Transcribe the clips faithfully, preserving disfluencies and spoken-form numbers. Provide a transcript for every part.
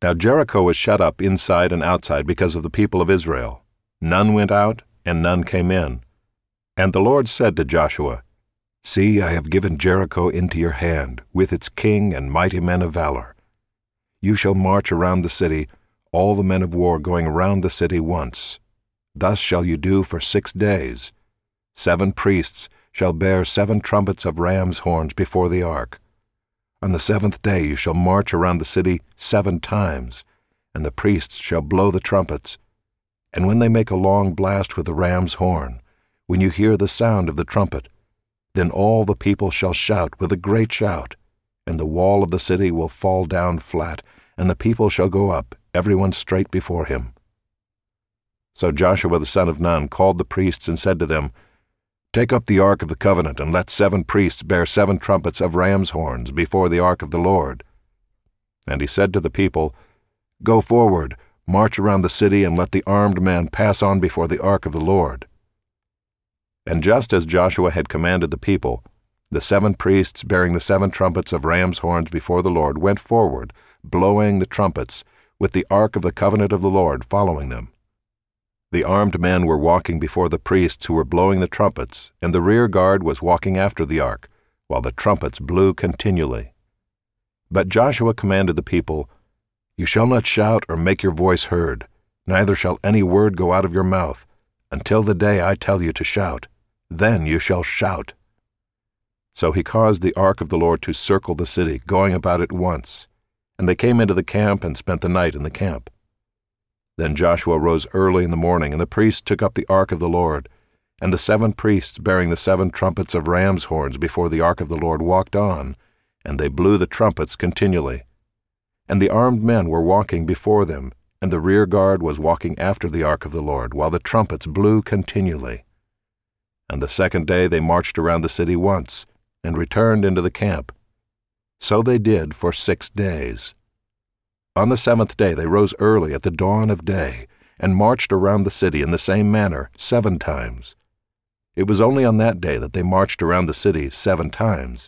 Now Jericho was shut up inside and outside because of the people of Israel. None went out, and none came in. And the Lord said to Joshua, See, I have given Jericho into your hand, with its king and mighty men of valor. You shall march around the city, all the men of war going around the city once. Thus shall you do for six days. Seven priests shall bear seven trumpets of ram's horns before the ark. On the seventh day you shall march around the city seven times, and the priests shall blow the trumpets. And when they make a long blast with the ram's horn, when you hear the sound of the trumpet, then all the people shall shout with a great shout, and the wall of the city will fall down flat, and the people shall go up, every one straight before him. So Joshua the son of Nun called the priests and said to them, Take up the ark of the covenant, and let seven priests bear seven trumpets of ram's horns before the ark of the Lord. And he said to the people, Go forward, march around the city, and let the armed men pass on before the ark of the Lord. And just as Joshua had commanded the people, the seven priests bearing the seven trumpets of ram's horns before the Lord went forward, blowing the trumpets, with the ark of the covenant of the Lord following them. The armed men were walking before the priests who were blowing the trumpets, and the rear guard was walking after the ark, while the trumpets blew continually. But Joshua commanded the people, You shall not shout or make your voice heard, neither shall any word go out of your mouth, until the day I tell you to shout. Then you shall shout. So he caused the ark of the Lord to circle the city, going about it once. And they came into the camp and spent the night in the camp. Then Joshua rose early in the morning, and the priests took up the ark of the Lord. And the seven priests bearing the seven trumpets of ram's horns before the ark of the Lord walked on, and they blew the trumpets continually. And the armed men were walking before them, and the rear guard was walking after the ark of the Lord, while the trumpets blew continually. And the second day they marched around the city once, and returned into the camp. So they did for six days. On the seventh day they rose early at the dawn of day, and marched around the city in the same manner seven times. It was only on that day that they marched around the city seven times.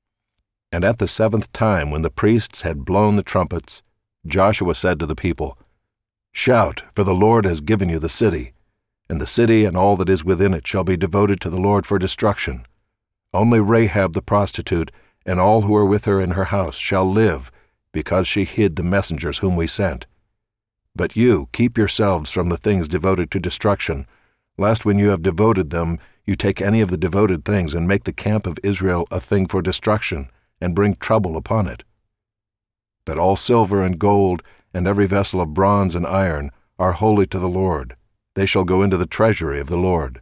And at the seventh time, when the priests had blown the trumpets, Joshua said to the people, Shout, for the Lord has given you the city, and the city and all that is within it shall be devoted to the Lord for destruction. Only Rahab the prostitute and all who are with her in her house shall live, because she hid the messengers whom we sent. But you keep yourselves from the things devoted to destruction, lest when you have devoted them you take any of the devoted things and make the camp of Israel a thing for destruction, and bring trouble upon it. But all silver and gold, and every vessel of bronze and iron, are holy to the Lord. They shall go into the treasury of the Lord.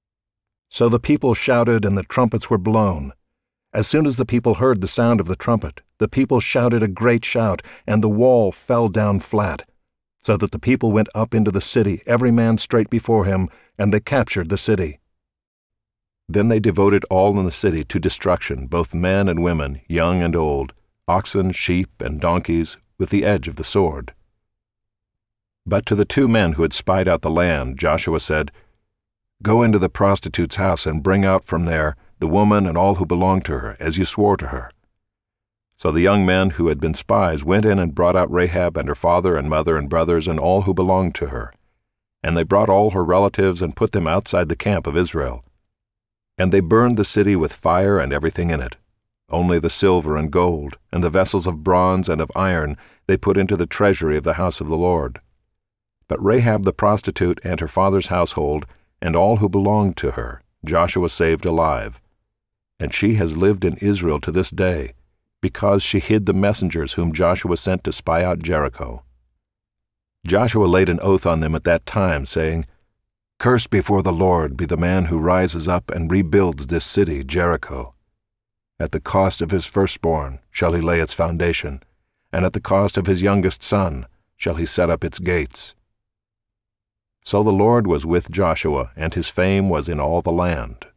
So the people shouted, and the trumpets were blown. As soon as the people heard the sound of the trumpet, the people shouted a great shout, and the wall fell down flat, so that the people went up into the city, every man straight before him, and they captured the city. Then they devoted all in the city to destruction, both men and women, young and old, oxen, sheep, and donkeys, with the edge of the sword. But to the two men who had spied out the land, Joshua said, Go into the prostitute's house and bring out from there the woman and all who belong to her, as you swore to her. So the young men who had been spies went in and brought out Rahab and her father and mother and brothers and all who belonged to her. And they brought all her relatives and put them outside the camp of Israel. And they burned the city with fire and everything in it. Only the silver and gold, and the vessels of bronze and of iron, they put into the treasury of the house of the Lord. But Rahab the prostitute and her father's household, and all who belonged to her, Joshua saved alive. And she has lived in Israel to this day, because she hid the messengers whom Joshua sent to spy out Jericho. Joshua laid an oath on them at that time, saying, Cursed before the Lord be the man who rises up and rebuilds this city, Jericho. At the cost of his firstborn shall he lay its foundation, and at the cost of his youngest son shall he set up its gates. So the Lord was with Joshua, and his fame was in all the land.